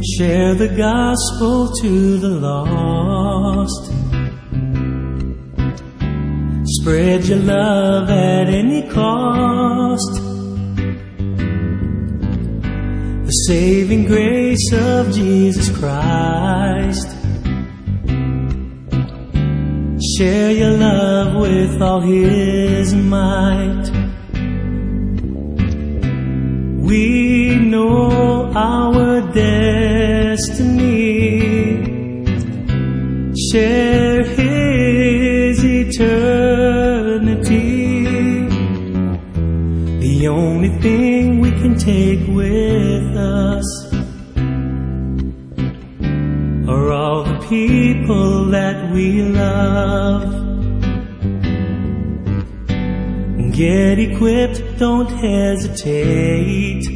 Share the gospel to the lost. Spread your love at any cost. The saving grace of Jesus Christ. Share your love with all His might. We know our destiny. Share His eternity. The only thing we can take with us are all the people that we love. Get equipped, don't hesitate.